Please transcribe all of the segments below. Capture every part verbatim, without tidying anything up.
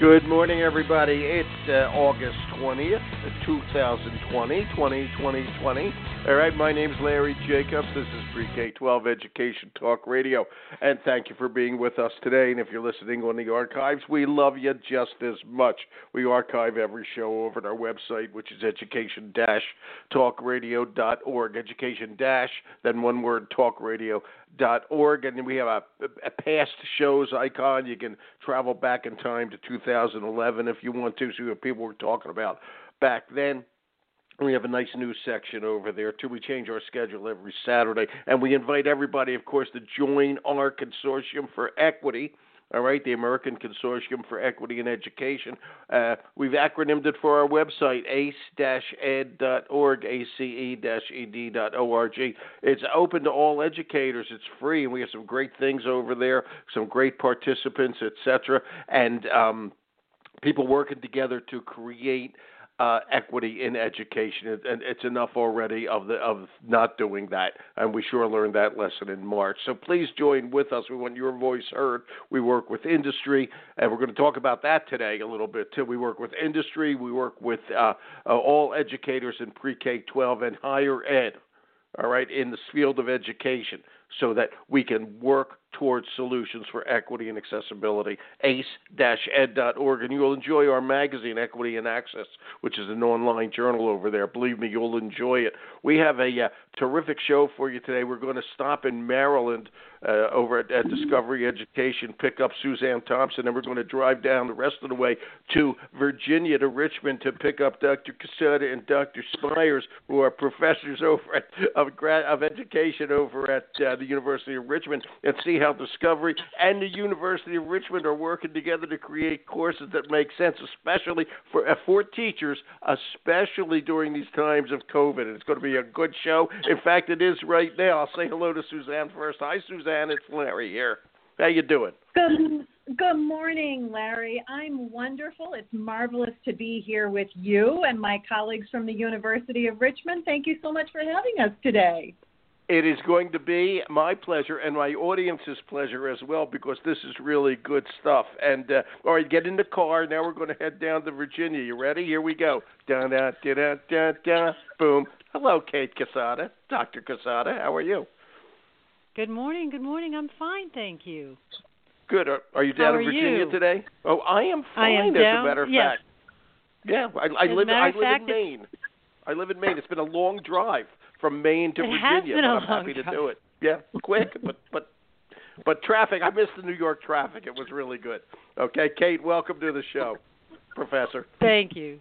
Good morning, everybody. It's uh, August twentieth, two thousand twenty, twenty, twenty, twenty. All right, my name's Larry Jacobs. This is Pre-K twelve Education Talk Radio, and thank you for being with us today. And if you're listening on the archives, we love you just as much. We archive every show over at our website, which is education dash talk radio dot org. Education dash, then one word, talk radio dot org. And then we have a, a past shows icon. You can travel back in time to two thousand eleven if you want to, see what people were talking about back then. We have a nice news section over there, too. We change our schedule every Saturday, and we invite everybody, of course, to join our Consortium for Equity, all right, the American Consortium for Equity in Education. Uh, we've acronymed it for our website, ace dash ed dot org, A C E dash E D dot org. It's open to all educators. It's free, and we have some great things over there, some great participants, et cetera, and um, people working together to create Uh, equity in education, and it's enough already of the of not doing that, and we sure learned that lesson in March. So please join with us. We want your voice heard. We work with industry, and we're going to talk about that today a little bit too. We work with industry. We work with uh, uh, all educators in pre-K twelve and higher ed, all right, in the field of education, so that we can work towards solutions for equity and accessibility, ace dash ed dot org. And you'll enjoy our magazine, Equity and Access, which is an online journal over there. Believe me, you'll enjoy it. We have a uh, terrific show for you today. We're going to stop in Maryland uh, over at, at Discovery Education, pick up Suzanne Thompson, and we're going to drive down the rest of the way to Virginia, to Richmond, to pick up Doctor Casada and Doctor Spires, who are professors over at, of, grad, of education over at uh, the University of Richmond, and see how Discovery and the University of Richmond are working together to create courses that make sense, especially for uh, for teachers, especially during these times of COVID. And it's going to be a good show. In fact, it is right now. I'll say hello to Suzanne first. Hi, Suzanne. It's Larry here. How you doing? Good, good morning, Larry. I'm wonderful. It's marvelous to be here with you and my colleagues from the University of Richmond. Thank you so much for having us today. It is going to be my pleasure and my audience's pleasure as well, because this is really good stuff. And, uh, all right, get in the car. Now we're going to head down to Virginia. You ready? Here we go. Da da da da da da. Boom. Hello, Kate Casada. Doctor Casada, how are you? Good morning. Good morning. I'm fine, thank you. Good. Are, are you down how in Virginia you? today? Oh, I am fine, I am as down, a matter of yes. fact. Yeah, I, I as live, a matter I of live fact, in Maine. I live in Maine. It's been a long drive from Maine to it Virginia, has been but a I'm long happy drive. to do it. Yeah, quick, but but but traffic. I missed the New York traffic. It was really good. Okay, Kate, welcome to the show, Professor. Thank you.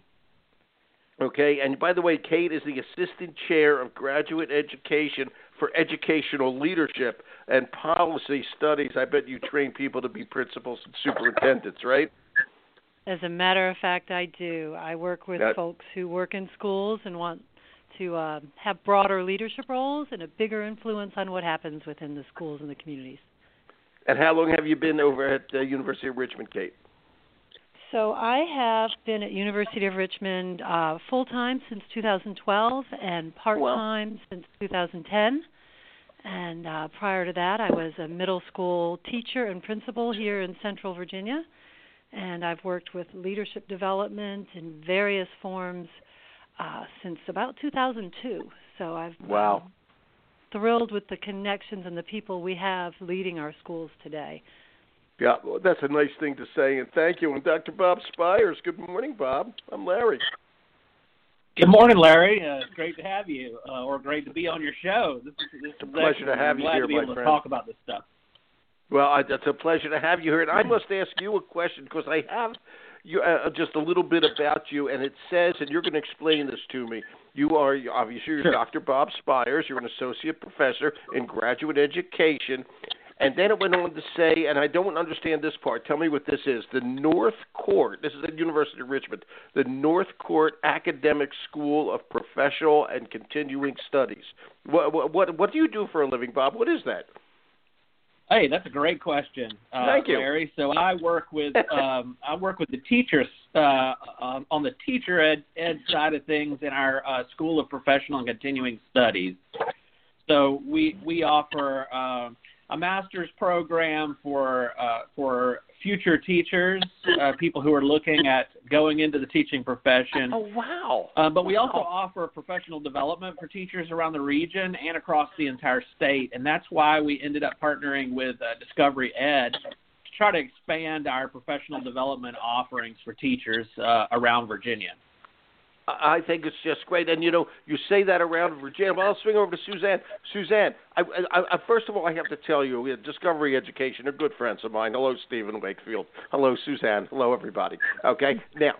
Okay, and by the way, Kate is the Assistant Chair of Graduate Education for Educational Leadership and Policy Studies. I bet you train people to be principals and superintendents, right? As a matter of fact, I do. I work with That, folks who work in schools and want to uh, have broader leadership roles and a bigger influence on what happens within the schools and the communities. And how long have you been over at uh, University of Richmond, Kate? So I have been at University of Richmond uh, full-time since two thousand twelve and part-time well. since two thousand ten. And uh, prior to that, I was a middle school teacher and principal here in Central Virginia. And I've worked with leadership development in various forms uh, since about two thousand two. So I've wow. um, thrilled with the connections and the people we have leading our schools today. Yeah, well, that's a nice thing to say, and thank you. And Doctor Bob Spires, good morning, Bob. I'm Larry. Good morning, Larry. Uh, it's great to have you, uh, or great to be on your show. This is, this it's a is pleasure excellent. to have I'm you glad here, to be my able friend. to talk about this stuff. Well, I, it's a pleasure to have you here. And I must ask you a question, because I have you, uh, just a little bit about you, and it says, and you're going to explain this to me, you are, obviously, you're Sure. Doctor Bob Spires. You're an associate professor in graduate education. And then it went on to say, and I don't understand this part, tell me what this is, the North Court, this is at University of Richmond, the North Court Academic School of Professional and Continuing Studies. What, what, what do you do for a living, Bob? What is that? Hey, that's a great question, uh, Thank you. Larry. So I work with um, I work with the teachers uh, um, on the teacher ed, ed side of things in our uh, School of Professional and Continuing Studies. So we we offer uh, a master's program for uh, for future teachers, uh, people who are looking at going into the teaching profession. Oh, wow. Uh, but we wow. also offer professional development for teachers around the region and across the entire state, and that's why we ended up partnering with uh, Discovery Ed to try to expand our professional development offerings for teachers uh, around Virginia. I think it's just great. And, you know, you say that around Virginia. Well, I'll swing over to Suzanne. Suzanne, I, I, I, first of all, I have to tell you, we have Discovery Education. They're good friends of mine. Hello, Stephen Wakefield. Hello, Suzanne. Hello, everybody. Okay? Now,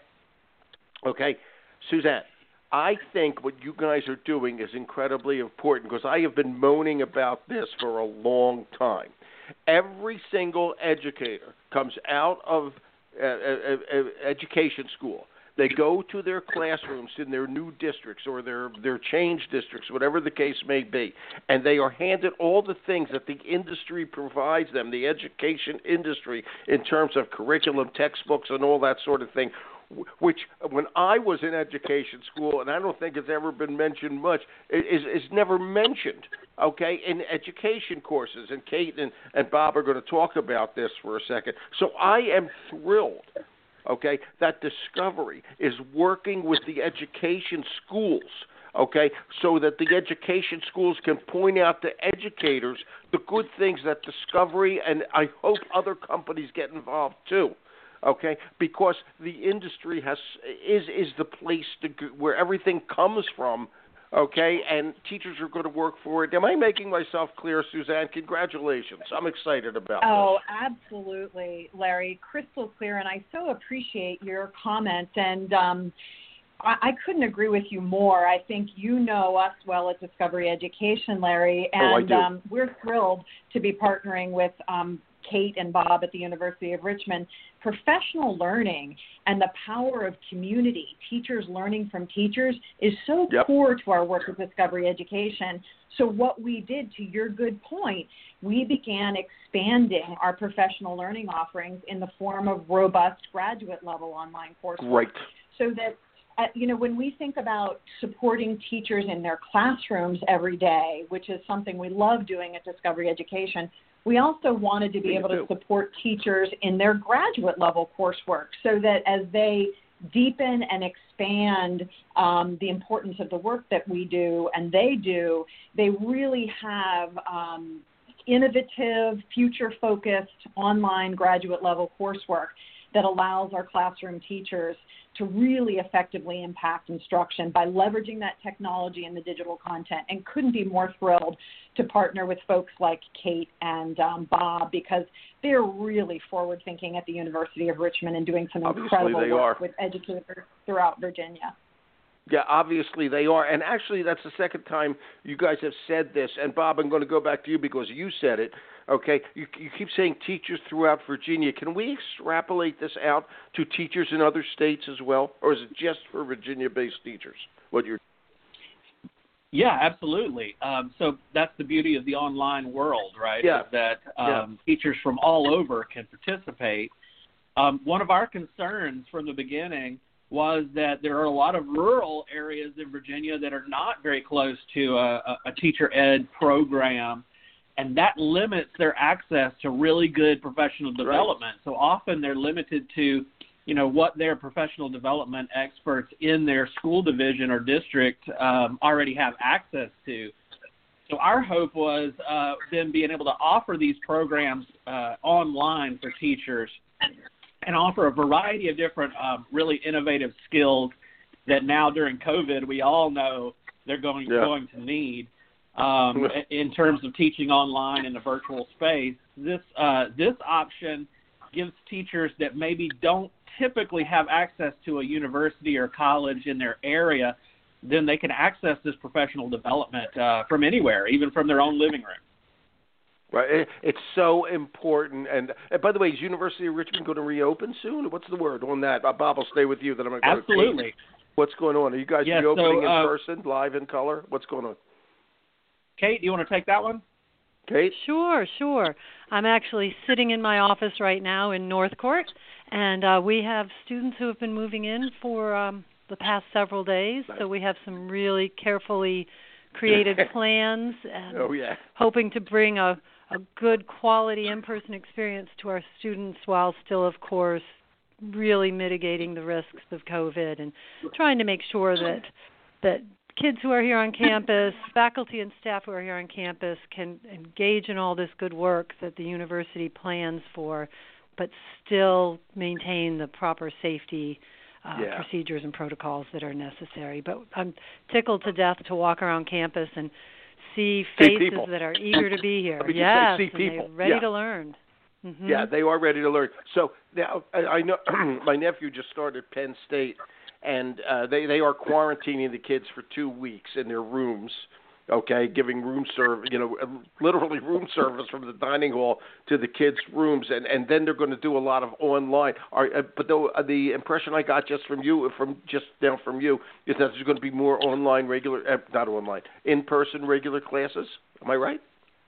okay, Suzanne, I think what you guys are doing is incredibly important because I have been moaning about this for a long time. Every single educator comes out of uh, uh, uh, education school. They go to their classrooms in their new districts or their, their change districts, whatever the case may be, and they are handed all the things that the industry provides them, the education industry, in terms of curriculum, textbooks, and all that sort of thing, which when I was in education school, and I don't think it's ever been mentioned much, is, is never mentioned, okay, in education courses. And Kate and, and Bob are going to talk about this for a second. So I am thrilled, okay, that Discovery is working with the education schools, okay, so that the education schools can point out to educators the good things that Discovery and I hope other companies get involved too. Okay, because the industry has is is the place to where everything comes from. Okay, and teachers are going to work for it. Am I making myself clear, Suzanne? Congratulations. I'm excited about oh, this. Oh, absolutely, Larry. Crystal clear, and I so appreciate your comments. And um, I, I couldn't agree with you more. I think you know us well at Discovery Education, Larry, and oh, I do. Um, we're thrilled to be partnering with um, Kate and Bob at the University of Richmond. Professional learning and the power of community, teachers learning from teachers, is so yep. core to our work with Discovery Education. So what we did, to your good point, we began expanding our professional learning offerings in the form of robust graduate-level online coursework. Right. So that, uh, you know, when we think about supporting teachers in their classrooms every day, which is something we love doing at Discovery Education, we also wanted to be able to support teachers in their graduate level coursework so that as they deepen and expand um, the importance of the work that we do and they do, they really have um, innovative, future-focused online graduate level coursework that allows our classroom teachers to really effectively impact instruction by leveraging that technology and the digital content, and couldn't be more thrilled to partner with folks like Kate and um, Bob because they're really forward-thinking at the University of Richmond and doing some Obviously incredible they work are. with educators throughout Virginia. Yeah, obviously they are. And actually, that's the second time you guys have said this. And, Bob, I'm going to go back to you because you said it. Okay, you, you keep saying teachers throughout Virginia. Can we extrapolate this out to teachers in other states as well? Or is it just for Virginia-based teachers, what you're Yeah, absolutely. Um, so that's the beauty of the online world, right? Yeah. Is that um, yeah. teachers from all over can participate. Um, one of our concerns from the beginning was that there are a lot of rural areas in Virginia that are not very close to a, a teacher ed program, and that limits their access to really good professional development. Right. So often they're limited to, you know, what their professional development experts in their school division or district um, already have access to. So our hope was uh, them being able to offer these programs uh, online for teachers and offer a variety of different um, really innovative skills that now during COVID we all know they're going, yeah. going to need. Um, in terms of teaching online in a virtual space, this uh, this option gives teachers that maybe don't typically have access to a university or college in their area, then they can access this professional development uh, from anywhere, even from their own living room. Right. It's so important. And, and by the way, is University of Richmond going to reopen soon? What's the word on that? Bob, I'll stay with you. Then I'm going to go Absolutely. To Kate. What's going on? Are you guys yeah, reopening so, uh, in person, live in color? What's going on? Kate, do you want to take that one? Kate? Sure, sure. I'm actually sitting in my office right now in Northcourt, and uh, we have students who have been moving in for um, the past several days, Nice. So we have some really carefully created plans and oh, yeah. hoping to bring a, a good quality in-person experience to our students while still, of course, really mitigating the risks of COVID and trying to make sure that that kids who are here on campus, faculty and staff who are here on campus can engage in all this good work that the university plans for, but still maintain the proper safety uh, yeah. procedures and protocols that are necessary. But I'm tickled to death to walk around campus and see faces see that are eager to be here. I mean, yes, see and people. they're ready yeah. to learn. Mm-hmm. Yeah, they are ready to learn. So now I, I know my nephew just started Penn State, and uh, they they are quarantining the kids for two weeks in their rooms. Okay, giving room service, you know, literally room service from the dining hall to the kids' rooms, and, and then they're going to do a lot of online. Are, uh, but the, uh, the impression I got just from you, from just now from you, is that there's going to be more online regular, uh, not online, in-person regular classes. Am I right?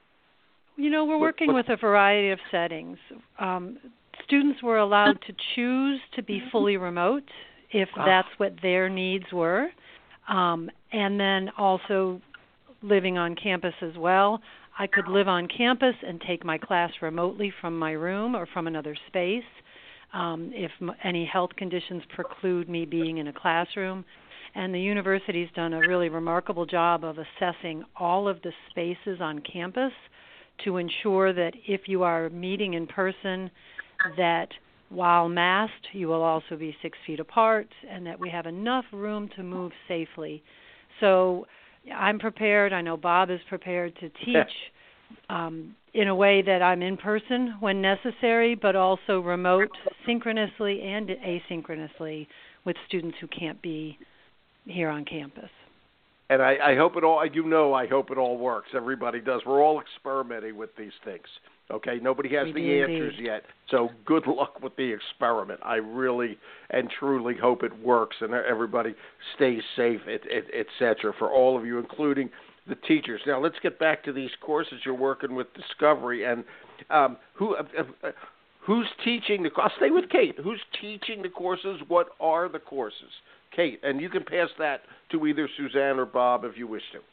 You know, we're What- working what- with a variety of settings. Um, students were allowed to choose to be fully remote if Ah. that's what their needs were, um, and then also living on campus as well. I could live on campus and take my class remotely from my room or from another space um, if m- any health conditions preclude me being in a classroom. And the university's done a really remarkable job of assessing all of the spaces on campus to ensure that if you are meeting in person, that while masked, you will also be six feet apart and that we have enough room to move safely. So I'm prepared. I know Bob is prepared to teach um, in a way that I'm in person when necessary, but also remote, synchronously and asynchronously with students who can't be here on campus. And I, I hope it all, you know, I hope it all works. Everybody does. We're all experimenting with these things. Okay, nobody has We the do answers indeed. yet. So good luck with the experiment. I really and truly hope it works and everybody stays safe, et, et, et cetera, for all of you, including the teachers. Now let's get back to these courses you're working with Discovery, and um, who uh, uh, who's teaching the? I'll stay with Kate. Who's teaching the courses? What are the courses, Kate? And you can pass that to either Suzanne or Bob if you wish to.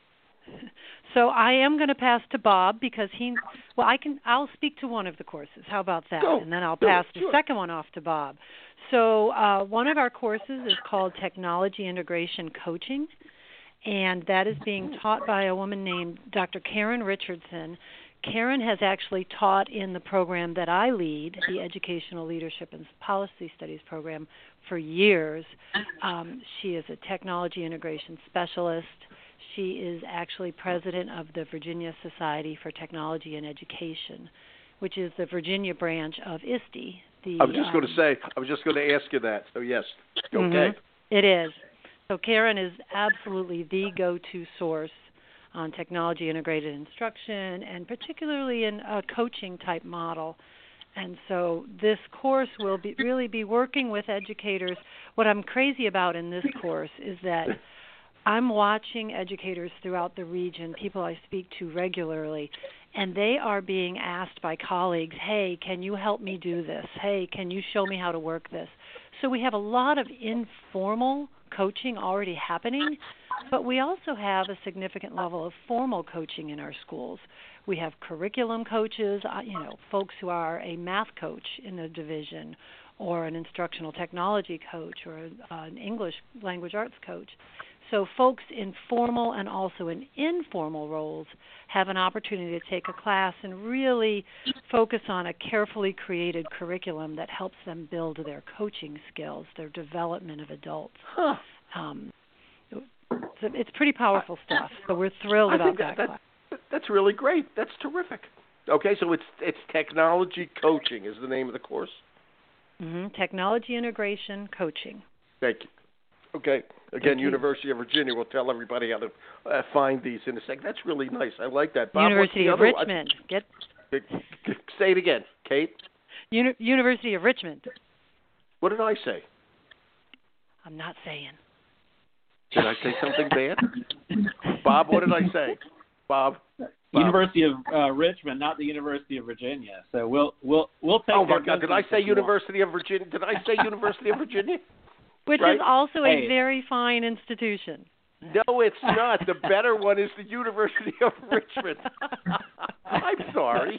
So I am going to pass to Bob because he, well, I can, I'll speak to one of the courses. How about that? Go. And then I'll Do pass it. the Sure. second one off to Bob. So uh, one of our courses is called Technology Integration Coaching, and that is being taught by a woman named Doctor Karen Richardson. Karen has actually taught in the program that I lead, the Educational Leadership and Policy Studies program, for years. Um, she is a technology integration specialist. She is actually president of the Virginia Society for Technology and Education, which is the Virginia branch of I S T E. The, I was just um, going to say, I was just going to ask you that. So yes, okay. Mm-hmm. It is. So Karen is absolutely the go-to source on technology integrated instruction, and particularly in a coaching type model. And so this course will be really be working with educators. What I'm crazy about in this course is that I'm watching educators throughout the region, people I speak to regularly, and they are being asked by colleagues, hey, can you help me do this? Hey, can you show me how to work this? So we have a lot of informal coaching already happening, but we also have a significant level of formal coaching in our schools. We have curriculum coaches, uh, you know, folks who are a math coach in the division, or an instructional technology coach, or uh, an English language arts coach. So folks in formal and also in informal roles have an opportunity to take a class and really focus on a carefully created curriculum that helps them build their coaching skills, their development of adults. Huh. Um, so it's pretty powerful stuff. So we're thrilled I about think that, that, class. that, that's really great. That's terrific. Okay, so it's it's technology coaching is the name of the course. Mm-hmm. Technology integration coaching. Thank you. Okay. Again, University of Virginia will tell everybody how to uh, find these in a second. That's really nice. I like that. Bob, University of other, Richmond. I, Get say it again, Kate. Uni- University of Richmond. What did I say? I'm not saying. Did I say something bad? Bob, what did I say? Bob. Bob. University of uh, Richmond, not the University of Virginia. So we'll we'll we'll take. Oh my their God! Did I business say if you want. University of Virginia? Did I say University of Virginia? Which Right? is also Hey. a very fine institution. No, it's not. The better one is the University of Richmond. I'm sorry.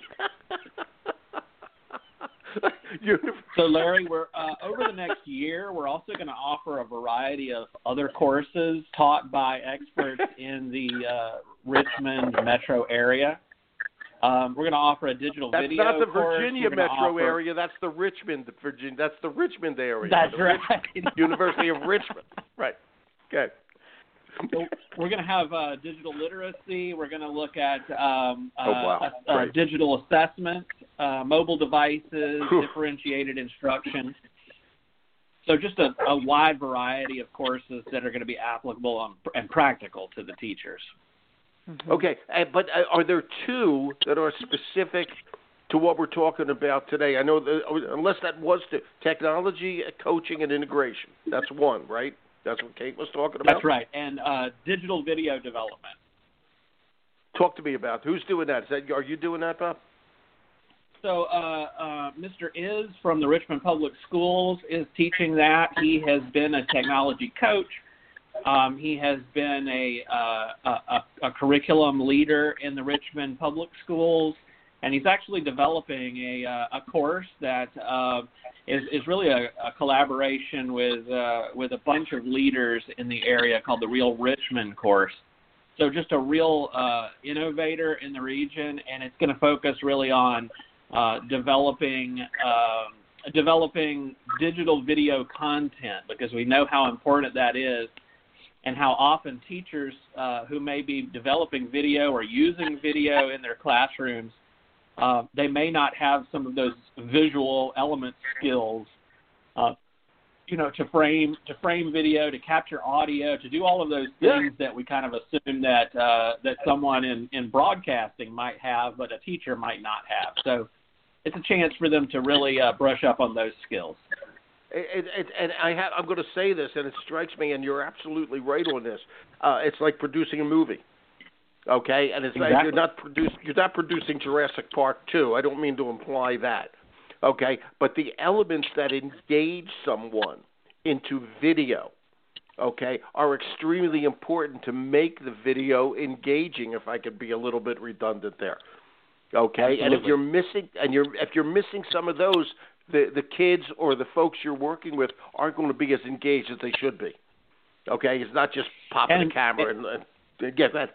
So, Larry, we're uh, over the next year, we're also going to offer a variety of other courses taught by experts in the uh, Richmond metro area. Um, we're going to offer a digital that's video course. That's not the course. Virginia metro offer... area. That's the Richmond, Virginia. That's the Richmond area. That's the right. Rich- University of Richmond. Right. Okay. So we're going to have uh, digital literacy. We're going to look at um, uh, oh, wow. uh, uh, digital assessment, uh, mobile devices, differentiated instruction. So just a, a wide variety of courses that are going to be applicable on, and practical to the teachers. Mm-hmm. Okay, uh, but uh, are there two that are specific to what we're talking about today? I know, that, unless that was the technology, coaching, and integration. That's one, right? That's what Kate was talking about? That's right, and uh, digital video development. Talk to me about who's doing that. Is that are you doing that, Bob? So uh, uh, Mister Is from the Richmond Public Schools is teaching that. He has been a technology coach. Um, he has been a, uh, a, a curriculum leader in the Richmond Public Schools, and he's actually developing a, uh, a course that uh, is, is really a, a collaboration with uh, with a bunch of leaders in the area called the Real Richmond course. So just a real uh, innovator in the region, and it's going to focus really on uh, developing uh, developing digital video content, because we know how important that is, and how often teachers uh, who may be developing video or using video in their classrooms, uh, they may not have some of those visual element skills, uh, you know, to frame to frame video, to capture audio, to do all of those things yeah. that we kind of assume that uh, that someone in, in broadcasting might have, but a teacher might not have. So it's a chance for them to really uh, brush up on those skills. It, it, and I have, I'm going to say this, and it strikes me, and you're absolutely right on this. Uh, it's like producing a movie, okay? And it's exactly. like you're not produce, you're not producing Jurassic Park two. I don't mean to imply that, okay? But the elements that engage someone into video, okay, are extremely important to make the video engaging. If I could be a little bit redundant there, okay? Absolutely. And if you're missing, and you're if you're missing some of those, the the kids or the folks you're working with aren't going to be as engaged as they should be. Okay, it's not just popping and, the camera and, and, and get that.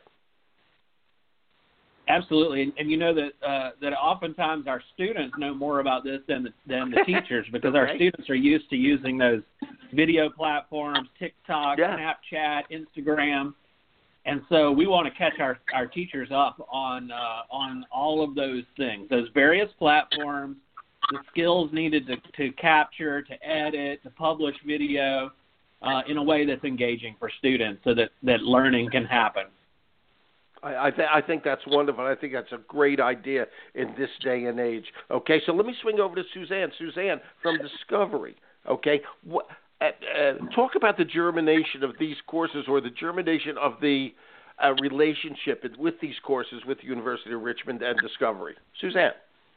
Absolutely, and, and you know that uh, that oftentimes our students know more about this than the, than the teachers, because okay. our students are used to using those video platforms, TikTok, yeah. Snapchat, Instagram, and so we want to catch our, our teachers up on uh, on all of those things, those various platforms, the skills needed to, to capture, to edit, to publish video uh, in a way that's engaging for students, so that, that learning can happen. I I, th- I think that's wonderful. I think that's a great idea in this day and age. Okay, so let me swing over to Suzanne. Suzanne from Discovery. Okay, what, uh, uh, talk about the germination of these courses, or the germination of the uh, relationship with these courses with the University of Richmond and Discovery. Suzanne.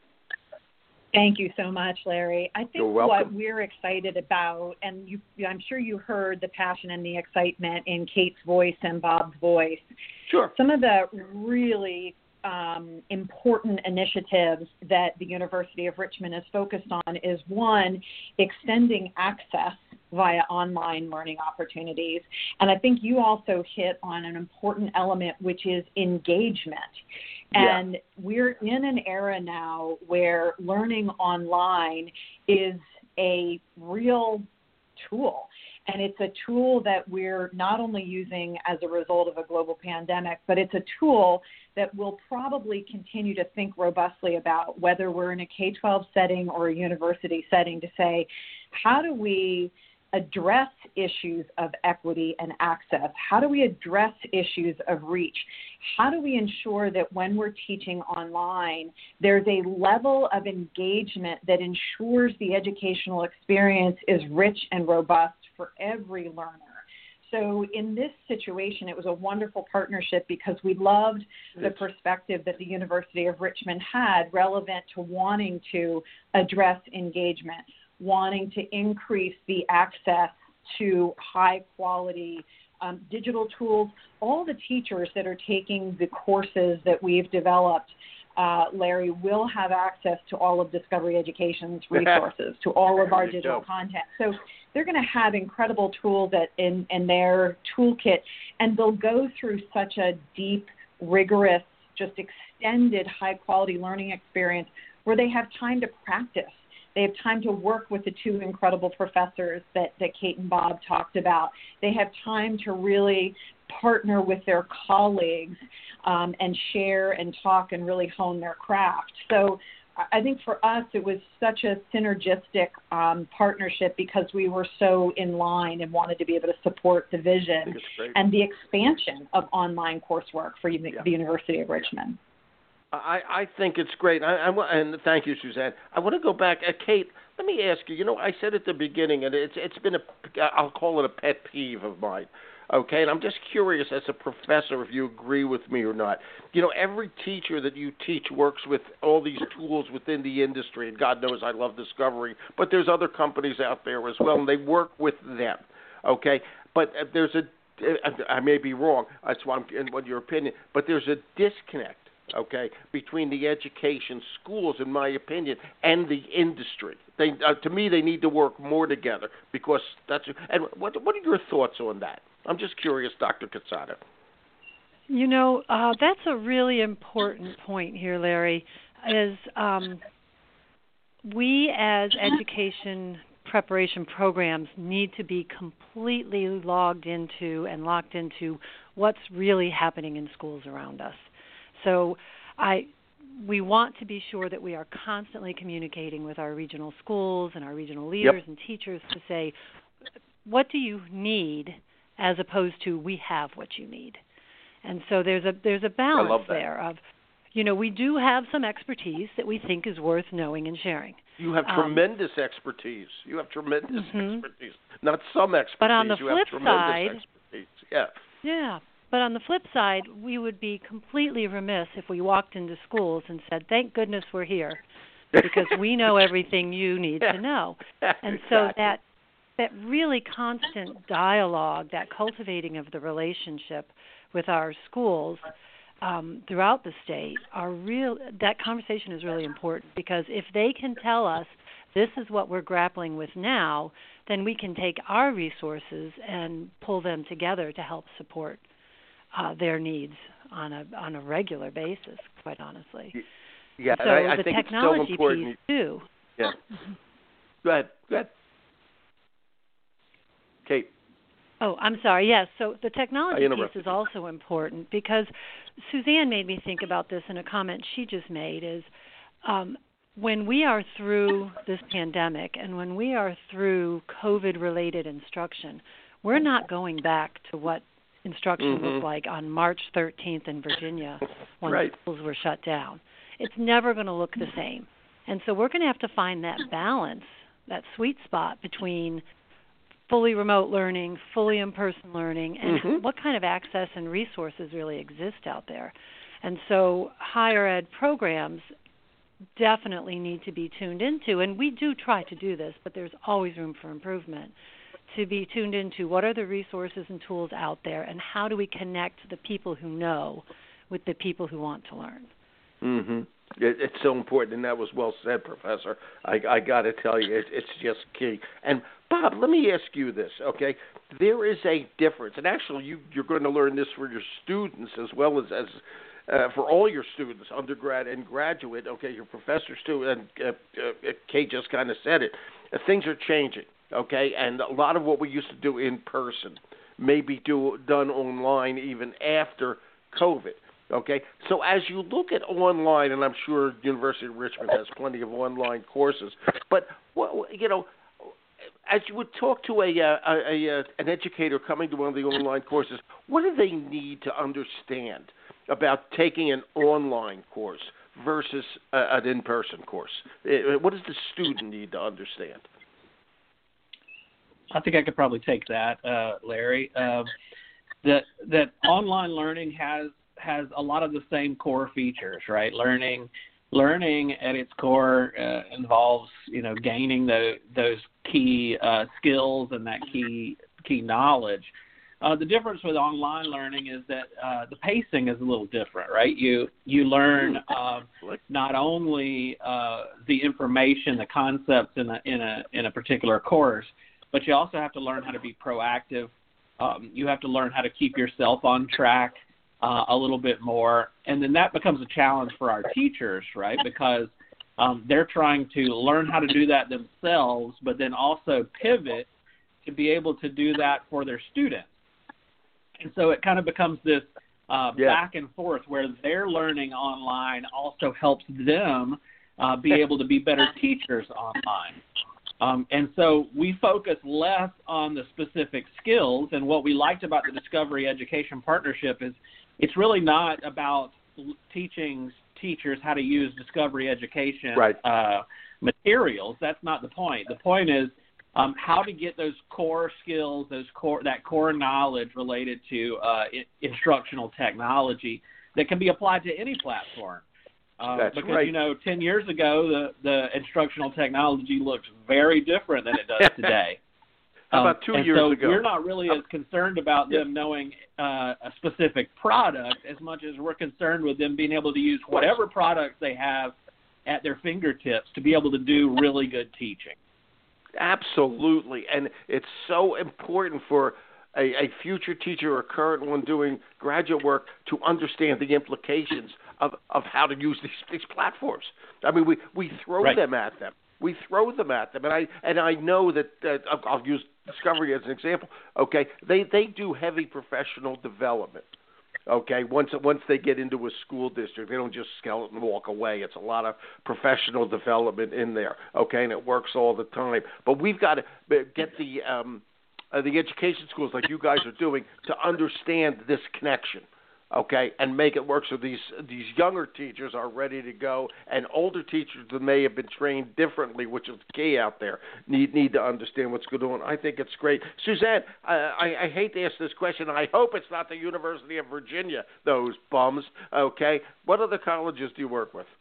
Thank you so much, Larry. I think You're welcome. What we're excited about, and you, I'm sure you heard the passion and the excitement in Kate's voice and Bob's voice. Sure. Some of the really um, important initiatives that the University of Richmond is focused on is, one, extending access via online learning opportunities. And I think you also hit on an important element, which is engagement. And yeah. we're in an era now where learning online is a real tool. And it's a tool that we're not only using as a result of a global pandemic, but it's a tool that we'll probably continue to think robustly about, whether we're in a K twelve setting or a university setting, to say, how do we address issues of equity and access? How do we address issues of reach? How do we ensure that when we're teaching online, there's a level of engagement that ensures the educational experience is rich and robust for every learner? So in this situation, it was a wonderful partnership, because we loved the perspective that the University of Richmond had relevant to wanting to address engagement, wanting to increase the access to high quality um, digital tools. All the teachers that are taking the courses that we've developed, uh, Larry, will have access to all of Discovery Education's resources, to all of our digital go. content. So they're going to have incredible tools that in, in their toolkit, and they'll go through such a deep, rigorous, just extended high-quality learning experience where they have time to practice. They have time to work with the two incredible professors that, that Kate and Bob talked about. They have time to really partner with their colleagues um, and share and talk and really hone their craft. So I think for us it was such a synergistic um, partnership because we were so in line and wanted to be able to support the vision and the expansion of online coursework for the, yeah. the University of Richmond. I, I think it's great, I, I, and thank you, Suzanne. I want to go back. Uh, Kate, let me ask you, you know, I said at the beginning, and it's it's been a, I'll call it a pet peeve of mine, okay, and I'm just curious as a professor if you agree with me or not. You know, every teacher that you teach works with all these tools within the industry, and God knows I love Discovery, but there's other companies out there as well, and they work with them, okay, but there's a, I may be wrong, that's why I'm in what your opinion, but there's a disconnect, okay, between the education schools, in my opinion, and the industry. They, uh, to me, they need to work more together because that's. And what what are your thoughts on that? I'm just curious, Doctor Quezada. You know, uh, that's a really important point here, Larry. Is um, we as education preparation programs need to be completely logged into and locked into what's really happening in schools around us. So I, we want to be sure that we are constantly communicating with our regional schools and our regional leaders yep. and teachers to say, what do you need, as opposed to we have what you need. And so there's a there's a balance there of, you know, we do have some expertise that we think is worth knowing and sharing. You have um, tremendous expertise. You have tremendous mm-hmm. expertise. Not some expertise. But on the you flip have tremendous side, expertise. Yeah. Yeah. But on the flip side, we would be completely remiss if we walked into schools and said, thank goodness we're here, because we know everything you need yeah. to know. Yeah, and exactly. so that that really constant dialogue, that cultivating of the relationship with our schools um, throughout the state, are real. That conversation is really important, because if they can tell us this is what we're grappling with now, then we can take our resources and pull them together to help support Uh, their needs on a on a regular basis, quite honestly. Yeah, so and I, I the think technology it's so important. piece too. Yeah. Go ahead. Go ahead. Kate. Oh, I'm sorry. Yes. So the technology piece is you. also important, because Suzanne made me think about this in a comment she just made. Is um, when we are through this pandemic and when we are through COVID-related instruction, we're not going back to what instruction mm-hmm. looked like on March thirteenth in Virginia when right. schools were shut down. It's never going to look the same. And so we're going to have to find that balance, that sweet spot between fully remote learning, fully in-person learning, and mm-hmm. what kind of access and resources really exist out there. And so higher ed programs definitely need to be tuned into, and we do try to do this, but there's always room for improvement, to be tuned into what are the resources and tools out there, and how do we connect the people who know with the people who want to learn. Mm-hmm. It, it's so important, and that was well said, Professor. I, I got to tell you, it, it's just key. And, Bob, let me ask you this, okay? There is a difference, and actually you, you're going to learn this for your students as well as, as uh, for all your students, undergrad and graduate, okay, your professors too, and uh, uh, Kate just kind of said it. Uh, things are changing. Okay, and a lot of what we used to do in person may be do, done online even after COVID. Okay, so as you look at online, and I'm sure University of Richmond has plenty of online courses, but what, you know, as you would talk to a, a, a, a an educator coming to one of the online courses, what do they need to understand about taking an online course versus a, an in-person course? What does the student need to understand? I think I could probably take that, uh, Larry. Uh, that that online learning has has a lot of the same core features, right? Learning learning at its core uh, involves, you know, gaining the, those key uh, skills and that key key knowledge. Uh, the difference with online learning is that uh, the pacing is a little different, right? You you learn uh, not only uh, the information, the concepts in a in a in a particular course, but you also have to learn how to be proactive. Um, you have to learn how to keep yourself on track uh, a little bit more, and then that becomes a challenge for our teachers, right? Because um, they're trying to learn how to do that themselves, but then also pivot to be able to do that for their students. And so it kind of becomes this uh, yeah. back and forth where their learning online also helps them uh, be able to be better teachers online. Um, and so we focus less on the specific skills. And what we liked about the Discovery Education Partnership is it's really not about teaching teachers how to use Discovery Education right. uh, materials. That's not the point. The point is Um, how to get those core skills, those core that core knowledge related to uh, I- instructional technology that can be applied to any platform. Uh, That's because right. you know, ten years ago, the, the instructional technology looked very different than it does today. How um, about two and years so ago? We're not really as concerned about yeah. them knowing uh, a specific product as much as we're concerned with them being able to use whatever products they have at their fingertips to be able to do really good teaching. Absolutely, and it's so important for a, a future teacher or current one doing graduate work to understand the implications of, of how to use these, these platforms. I mean, we, we throw right. them at them. We throw them at them, and I and I know that uh, I'll use Discovery as an example. Okay, they they do heavy professional development. Okay, once once they get into a school district, they don't just skeleton walk away. It's a lot of professional development in there. Okay, and it works all the time. But we've got to get the um, uh, the education schools like you guys are doing to understand this connection. Okay, and make it work so these these younger teachers are ready to go, and older teachers that may have been trained differently, which is key out there, need need to understand what's going on. I think it's great. Suzanne, I, I, I hate to ask this question. I hope it's not the University of Virginia, those bums. Okay, what other colleges do you work with?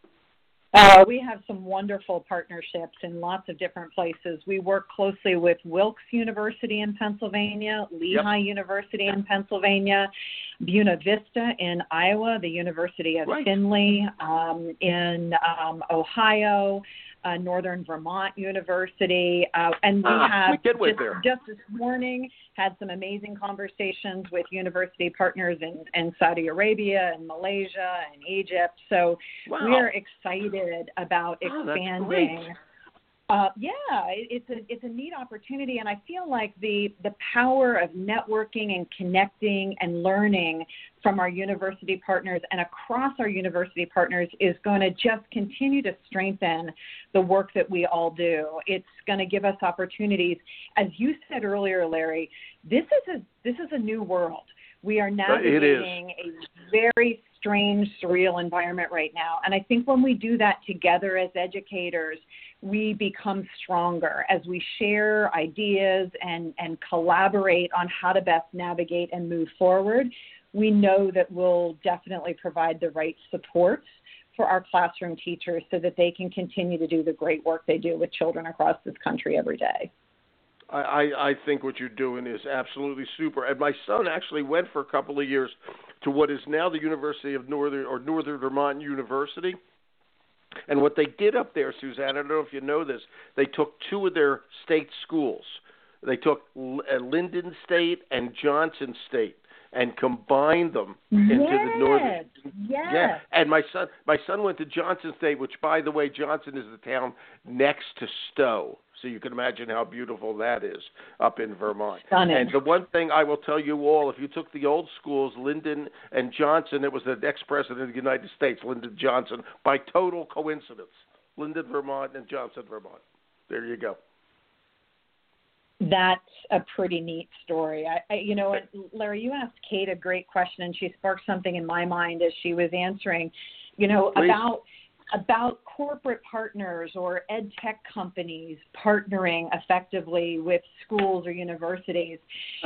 Uh, we have some wonderful partnerships in lots of different places. We work closely with Wilkes University in Pennsylvania, Lehigh yep. University in Pennsylvania, Buena Vista in Iowa, the University of right. Findlay um, in um, Ohio, uh, Northern Vermont University, uh, and we ah, have we just, there. just this morning had some amazing conversations with university partners in, in Saudi Arabia and Malaysia and Egypt. So wow. we are excited about expanding. Oh, uh, yeah, it, it's a it's a neat opportunity, and I feel like the the power of networking and connecting and learning from our university partners and across our university partners is going to just continue to strengthen the work that we all do. It's going to give us opportunities. As you said earlier, Larry, this is a this is a new world. We are navigating a very strange, surreal environment right now. And I think when we do that together as educators, we become stronger as we share ideas and, and collaborate on how to best navigate and move forward. We know that we'll definitely provide the right supports for our classroom teachers so that they can continue to do the great work they do with children across this country every day. I, I think what you're doing is absolutely super. And my son actually went for a couple of years to what is now the University of Northern or Northern Vermont University. And what they did up there, Suzanne, I don't know if you know this, they took two of their state schools. They took Linden State and Johnson State and combined them into yes, the Northern. Yes. Yeah. And my son, my son went to Johnson State, which, by the way, Johnson is the town next to Stowe. So you can imagine how beautiful that is up in Vermont. Stunning. And the one thing I will tell you all, if you took the old schools, Lyndon and Johnson, it was the ex-president of the United States, Lyndon Johnson, by total coincidence. Lyndon, Vermont, and Johnson, Vermont. There you go. That's a pretty neat story. I, I, you know, Larry, you asked Kate a great question, and she sparked something in my mind as she was answering, you know, Please. about about corporate partners or ed tech companies partnering effectively with schools or universities. Oh.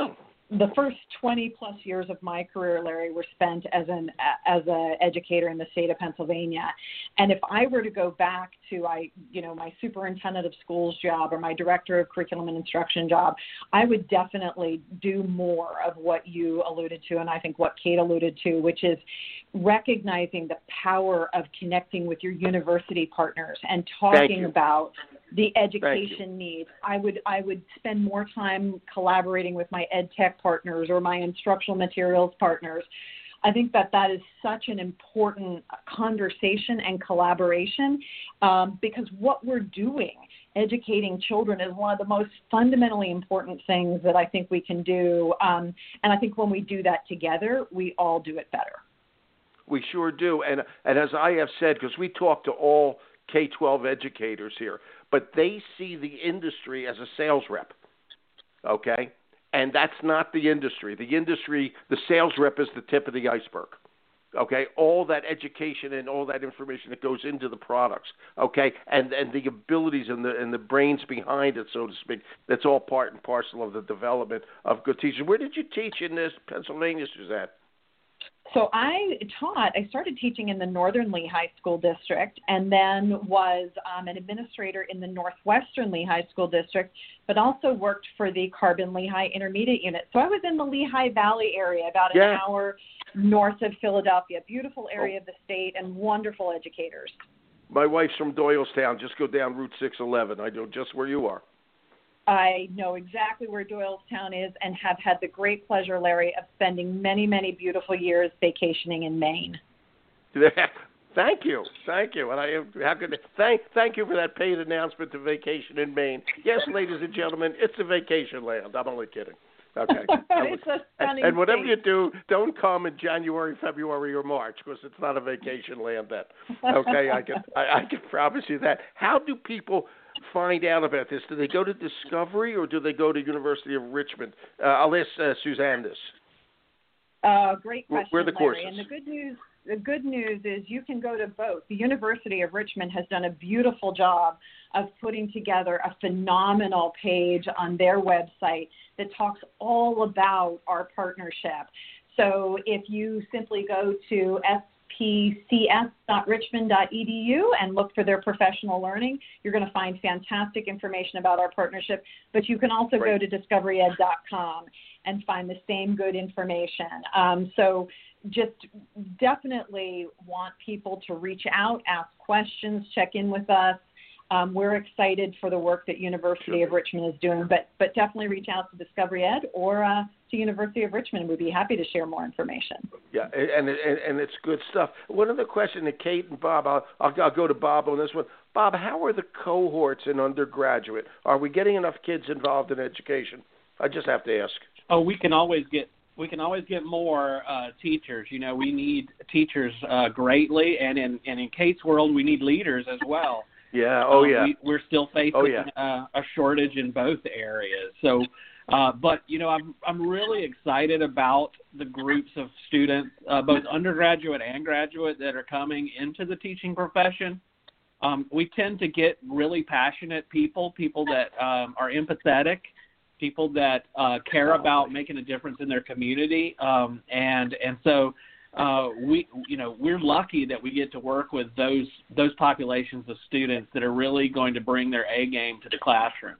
the first twenty plus years of my career, Larry, were spent as an as an educator in the state of Pennsylvania. And if I were to go back to I, you know, my superintendent of schools job or my director of curriculum and instruction job, I would definitely do more of what you alluded to, and I think what Kate alluded to, which is recognizing the power of connecting with your university partners and talking about the education needs. I would I would spend more time collaborating with my ed tech partners or my instructional materials partners. I think that that is such an important conversation and collaboration um, because what we're doing, educating children, is one of the most fundamentally important things that I think we can do. Um, and I think when we do that together, we all do it better. We sure do. And, and as I have said, because we talk to all K twelve educators here, but they see the industry as a sales rep, okay? And that's not the industry. The industry, the sales rep is the tip of the iceberg, okay? All that education and all that information that goes into the products, okay? And and the abilities and the and the brains behind it, so to speak, that's all part and parcel of the development of good teachers. Where did you teach in this Pennsylvania, Suzanne? So I taught, I started teaching in the Northern Lehigh School District and then was um, an administrator in the Northwestern Lehigh School District, but also worked for the Carbon Lehigh Intermediate Unit. So I was in the Lehigh Valley area, about an yeah. hour north of Philadelphia. Beautiful area oh. of the state and wonderful educators. My wife's from Doylestown. Just go down Route six eleven. I know just where you are. I know exactly where Doylestown is and have had the great pleasure, Larry, of spending many, many beautiful years vacationing in Maine. Thank you. Thank you. And I how could thank thank you for that paid announcement to vacation in Maine. Yes, ladies and gentlemen, it's a vacation land. I'm only kidding. Okay. It's a stunning and whatever state. you do, don't come in January, February, or March because it's not a vacation land then. Okay, I can I, I can promise you that. How do people find out about this? Do they go to Discovery or do they go to University of Richmond? Uh, I'll ask uh, Suzanne this. Uh, great question, Where are the Larry. courses? And the good news, the good news is you can go to both. The University of Richmond has done a beautiful job of putting together a phenomenal page on their website that talks all about our partnership. So if you simply go to S P C S dot richmond dot e d u and look for their professional learning, you're going to find fantastic information about our partnership. But you can also Right. go to discovery ed dot com and find the same good information. Um, so just definitely want people to reach out, ask questions, check in with us. Um, we're excited for the work that University Sure. of Richmond is doing, but but definitely reach out to Discovery Ed or uh, to University of Richmond. We'd be happy to share more information. Yeah, and and, and it's good stuff. One other question to Kate and Bob. I'll, I'll I'll go to Bob on this one. Bob, how are the cohorts in undergraduate? Are we getting enough kids involved in education? I just have to ask. Oh, we can always get we can always get more uh, teachers. You know, we need teachers uh, greatly, and in and in Kate's world, we need leaders as well. Yeah. Oh, um, yeah. We, we're still facing oh, yeah. uh, a shortage in both areas. So, uh, but you know, I'm I'm really excited about the groups of students, uh, both undergraduate and graduate, that are coming into the teaching profession. Um, we tend to get really passionate people, people that um, are empathetic, people that uh, care about making a difference in their community, um, and and so. Uh, we, you know, we're lucky that we get to work with those those populations of students that are really going to bring their A game to the classroom.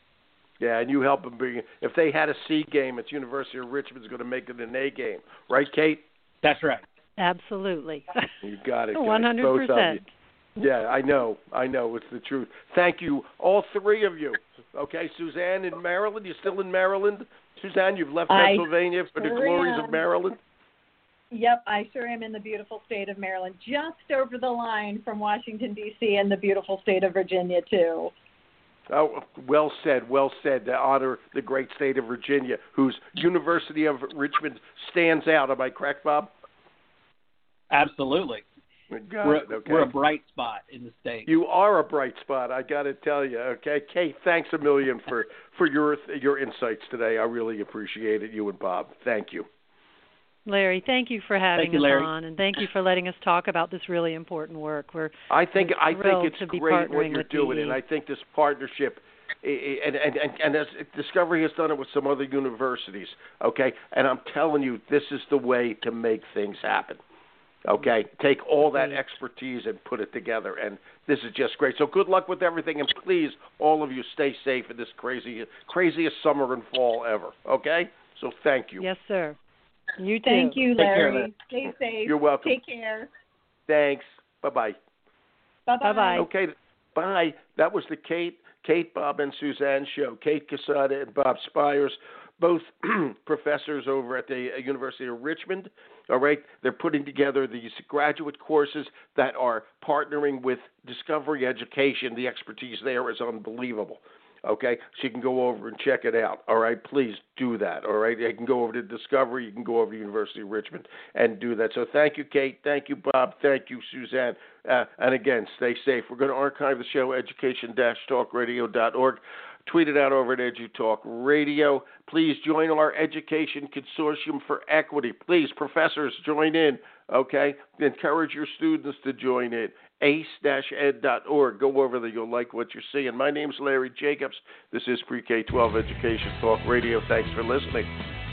Yeah, and you help them bring. If they had a C game, it's University of Richmond's going to make it an A game, right, Kate? That's right. Absolutely. You got it. One hundred percent. Yeah, I know. I know. It's the truth. Thank you, all three of you. Okay, Suzanne in Maryland. You're still in Maryland? Suzanne, you've left I Pennsylvania for the sure glories am. of Maryland? Yep, I sure am in the beautiful state of Maryland, just over the line from Washington, D C and the beautiful state of Virginia, too. Oh, well said, well said. To honor the great state of Virginia, whose University of Richmond stands out. Am I correct, Bob? Absolutely. Got we're, it, okay. we're a bright spot in the state. You are a bright spot, I got to tell you. Okay, Kate, thanks a million for, for your your insights today. I really appreciate it, you and Bob. Thank you. Larry, thank you for having thank you, us Larry. on, and thank you for letting us talk about this really important work. We're I think we're I think it's to be great what partnering you're with doing, B E. and I think this partnership and, and, and, and as Discovery has done it with some other universities, okay? And I'm telling you, this is the way to make things happen. Okay, take all that expertise and put it together, and this is just great. So good luck with everything, and please, all of you, stay safe in this crazy, craziest summer and fall ever. Okay, so thank you. Yes, sir. You too. Thank you, Larry. Care. Stay safe. You're welcome. Take care. Thanks. Bye bye. Bye bye. Okay, bye. That was the Kate, Kate, Bob, and Suzanne show. Kate Quesada and Bob Spires, both professors over at the University of Richmond. All right, they're putting together these graduate courses that are partnering with Discovery Education. The expertise there is unbelievable. Okay, so you can go over and check it out. All right, please do that. All right, you can go over to Discovery. You can go over to University of Richmond and do that. So thank you, Kate. Thank you, Bob. Thank you, Suzanne. Uh, and again, stay safe. We're going to archive the show, education dash talk radio dot org. Tweet it out over at EduTalk Radio. Please join our Education Consortium for Equity. Please, professors, join in, okay? Encourage your students to join in. A C E dash ed dot org. Go over there. You'll like what you're seeing. My name's Larry Jacobs. This is Pre-K twelve Education Talk Radio. Thanks for listening.